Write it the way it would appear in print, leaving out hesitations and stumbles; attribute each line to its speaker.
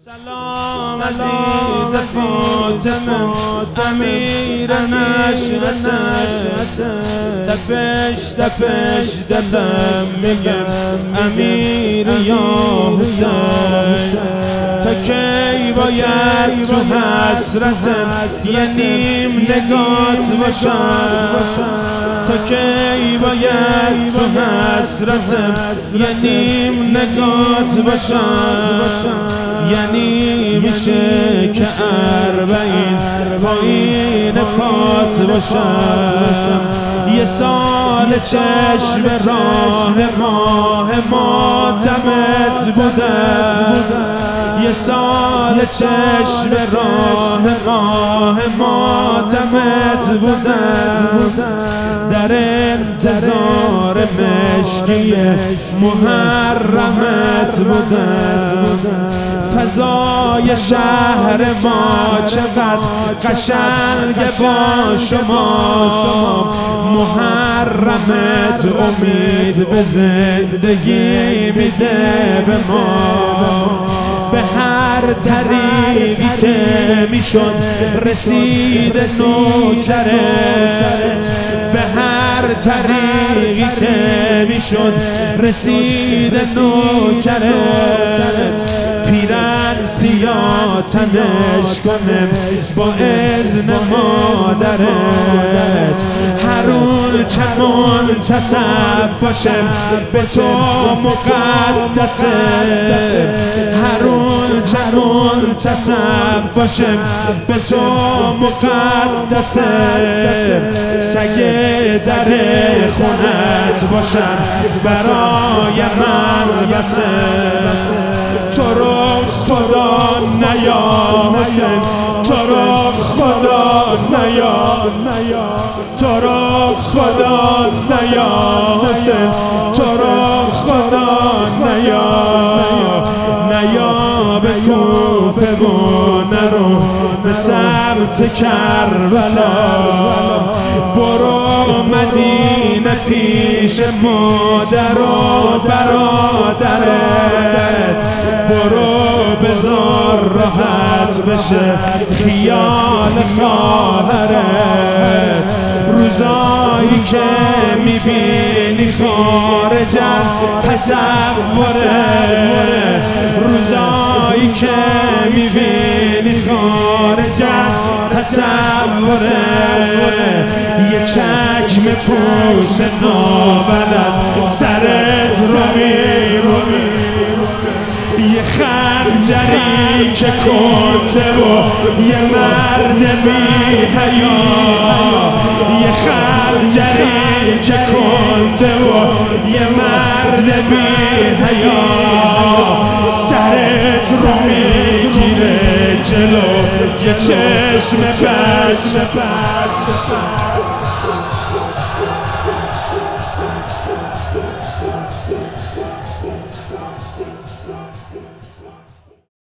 Speaker 1: سلام عزیز فاطمه امیر نشأت تپش تپش دلم میگم امیر یا حسین تا کی باید تو حسرتم یه نیم نگات باشم تا کی باید تو حسرتم یه نیم نگات باشم یعنی میشه که 40 پایین پات باشم یه سال چشم راه ماه ماتمت بودم یه سال چشم راه ماه ماتمت بودم در انتظار مشکی محرمت بودم فضای شهر ما چقدر قشنگ با شما محرمت امید به زندگی میده به ما به هر طریقی که میشد رسید نوکرت به هر طریقی که میشد رسید نوکرت پیرن سیاه تنش کنم با اذن مادرت هرون چمون تصب باشم به تو مقدسه هرون چمون تصب باشم به تو مقدسه سگه در خونت باشم برای من بسه تو رو خدا نیا حسین تو رو خدا نیا تو رو خدا نیا حسین تو رو خدا نیا به کوفه و نرو به سمت کربلا برو مدینه پیش مادر و برادرت برو بذار راحت بشه خیال خواهرت روزایی که میبینی خارج از تصوره روزایی که میبینی خارج از تصوره یه چکم پوش نابلد سرت رو میروی یه خنجری که کنده و یه مرد بی حیا یه خنجری که کنده و یه مرد بی حیا سرت رو میگیره جلو یه چشم بچه